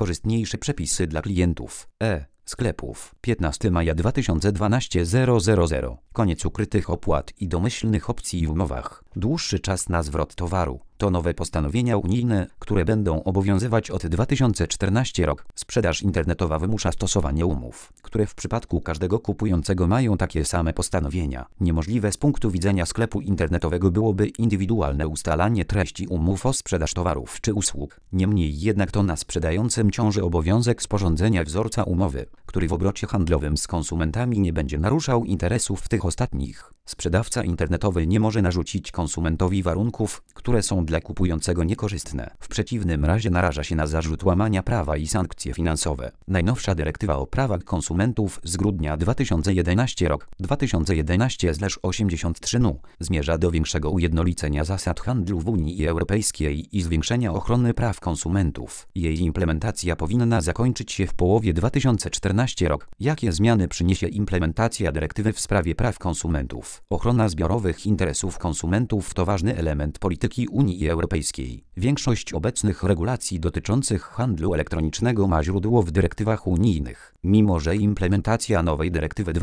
korzystniejsze przepisy dla klientów sklepów. 15 maja 2012 000. Koniec ukrytych opłat i domyślnych opcji w umowach. Dłuższy czas na zwrot towaru. To nowe postanowienia unijne, które będą obowiązywać od 2014 rok. Sprzedaż internetowa wymusza stosowanie umów, które w przypadku każdego kupującego mają takie same postanowienia. Niemożliwe z punktu widzenia sklepu internetowego byłoby indywidualne ustalanie treści umów o sprzedaż towarów czy usług. Niemniej jednak to na sprzedającym ciąży obowiązek sporządzenia wzorca umowy, który w obrocie handlowym z konsumentami nie będzie naruszał interesów tych ostatnich. Sprzedawca internetowy nie może narzucić konsumentowi warunków, które są dla kupującego niekorzystne. W przeciwnym razie naraża się na zarzut łamania prawa i sankcje finansowe. Najnowsza dyrektywa o prawach konsumentów z grudnia 2011 rok 2011/83 NU zmierza do większego ujednolicenia zasad handlu w Unii Europejskiej i zwiększenia ochrony praw konsumentów. Jej implementacja powinna zakończyć się w połowie 2014 rok. Jakie zmiany przyniesie implementacja dyrektywy w sprawie praw konsumentów? Ochrona zbiorowych interesów konsumentów to ważny element polityki Unii Europejskiej. Większość obecnych regulacji dotyczących handlu elektronicznego ma źródło w dyrektywach unijnych. Mimo że implementacja nowej dyrektywy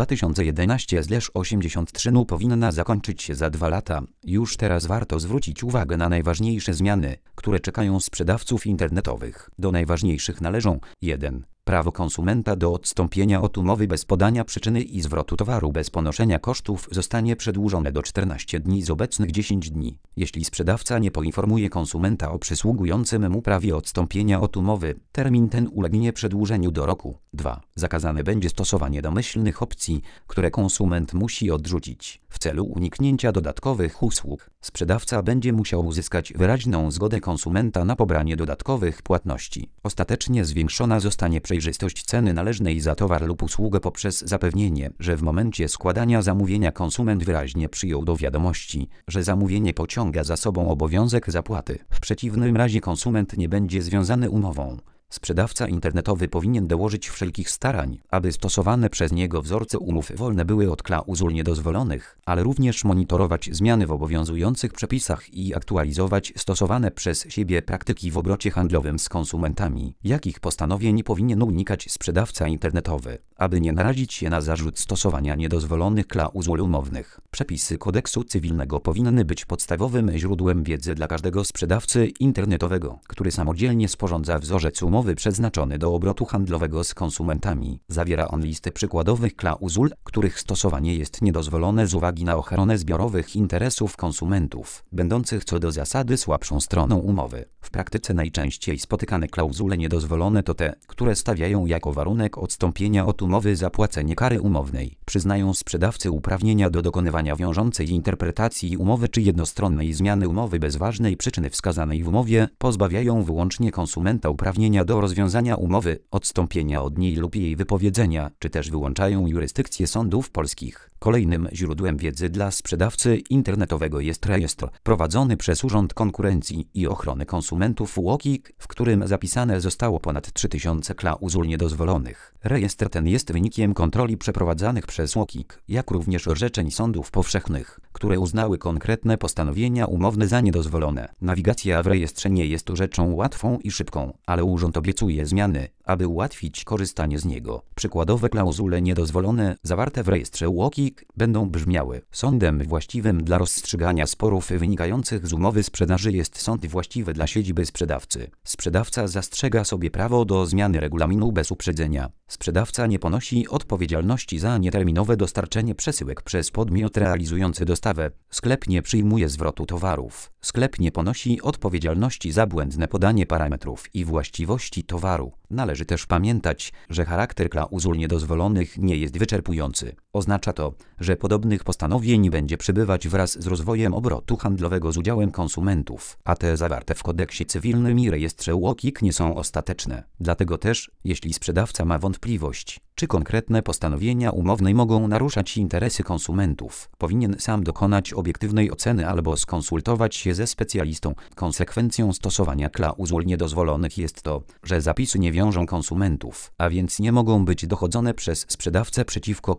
2011/83 NU powinna zakończyć się za 2 lata, już teraz warto zwrócić uwagę na najważniejsze zmiany, które czekają sprzedawców internetowych. Do najważniejszych należą 1. Prawo konsumenta do odstąpienia od umowy bez podania przyczyny i zwrotu towaru bez ponoszenia kosztów zostanie przedłużone do 14 dni z obecnych 10 dni. Jeśli sprzedawca nie poinformuje konsumenta o przysługującym mu prawie odstąpienia od umowy, termin ten ulegnie przedłużeniu do roku. 2. Zakazane będzie stosowanie domyślnych opcji, które konsument musi odrzucić. W celu uniknięcia dodatkowych usług, sprzedawca będzie musiał uzyskać wyraźną zgodę konsumenta na pobranie dodatkowych płatności. Ostatecznie zwiększona zostanie przejrzystość ceny należnej za towar lub usługę poprzez zapewnienie, że w momencie składania zamówienia konsument wyraźnie przyjął do wiadomości, że zamówienie pociąga za sobą obowiązek zapłaty. W przeciwnym razie konsument nie będzie związany umową. Sprzedawca internetowy powinien dołożyć wszelkich starań, aby stosowane przez niego wzorce umów wolne były od klauzul niedozwolonych, ale również monitorować zmiany w obowiązujących przepisach i aktualizować stosowane przez siebie praktyki w obrocie handlowym z konsumentami. Jakich postanowień powinien unikać sprzedawca internetowy, aby nie narazić się na zarzut stosowania niedozwolonych klauzul umownych? Przepisy kodeksu cywilnego powinny być podstawowym źródłem wiedzy dla każdego sprzedawcy internetowego, który samodzielnie sporządza wzorzec umowy przeznaczony do obrotu handlowego z konsumentami. Zawiera on listę przykładowych klauzul, których stosowanie jest niedozwolone z uwagi na ochronę zbiorowych interesów konsumentów, będących co do zasady słabszą stroną umowy. W praktyce najczęściej spotykane klauzule niedozwolone to te, które stawiają jako warunek odstąpienia od umowy zapłacenie kary umownej, przyznają sprzedawcy uprawnienia do dokonywania wiążącej interpretacji umowy czy jednostronnej zmiany umowy bez ważnej przyczyny wskazanej w umowie, pozbawiają wyłącznie konsumenta uprawnienia do rozwiązania umowy, odstąpienia od niej lub jej wypowiedzenia, czy też wyłączają jurysdykcję sądów polskich. Kolejnym źródłem wiedzy dla sprzedawcy internetowego jest rejestr prowadzony przez Urząd Konkurencji i Ochrony Konsumentów UOKiK, w którym zapisane zostało ponad 3000 klauzul niedozwolonych. Rejestr ten jest wynikiem kontroli przeprowadzanych przez UOKiK, jak również orzeczeń sądów powszechnych, które uznały konkretne postanowienia umowne za niedozwolone. Nawigacja w rejestrze nie jest rzeczą łatwą i szybką, ale urząd obiecuje zmiany, aby ułatwić korzystanie z niego. Przykładowe klauzule niedozwolone zawarte w rejestrze UOKiK będą brzmiały: sądem właściwym dla rozstrzygania sporów wynikających z umowy sprzedaży jest sąd właściwy dla siedziby sprzedawcy. Sprzedawca zastrzega sobie prawo do zmiany regulaminu bez uprzedzenia. Sprzedawca nie ponosi odpowiedzialności za nieterminowe dostarczenie przesyłek przez podmiot realizujący dostawę. Sklep nie przyjmuje zwrotu towarów. Sklep nie ponosi odpowiedzialności za błędne podanie parametrów i właściwości towaru. Należy też pamiętać, że charakter klauzul niedozwolonych nie jest wyczerpujący. Oznacza to, że podobnych postanowień będzie przybywać wraz z rozwojem obrotu handlowego z udziałem konsumentów, a te zawarte w kodeksie cywilnym i rejestrze UOKiK nie są ostateczne. Dlatego też, jeśli sprzedawca ma wątpliwość, czy konkretne postanowienia umowne mogą naruszać interesy konsumentów, powinien sam dokonać obiektywnej oceny albo skonsultować się ze specjalistą. Konsekwencją stosowania klauzul niedozwolonych jest to, że zapisy nie wiążą konsumentów, a więc nie mogą być dochodzone przez sprzedawcę przeciwko konsumentowi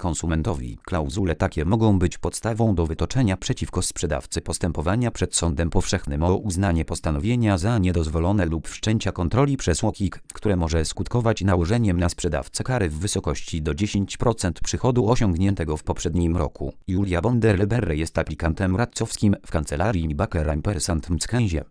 klientowi. Klauzule takie mogą być podstawą do wytoczenia przeciwko sprzedawcy postępowania przed sądem powszechnym o uznanie postanowienia za niedozwolone lub wszczęcia kontroli przez UOKiK, które może skutkować nałożeniem na sprzedawcę kary w wysokości do 10% przychodu osiągniętego w poprzednim roku. Julia Bonder-Leberre jest aplikantem radcowskim w kancelarii Baker & Persant Mckenzie.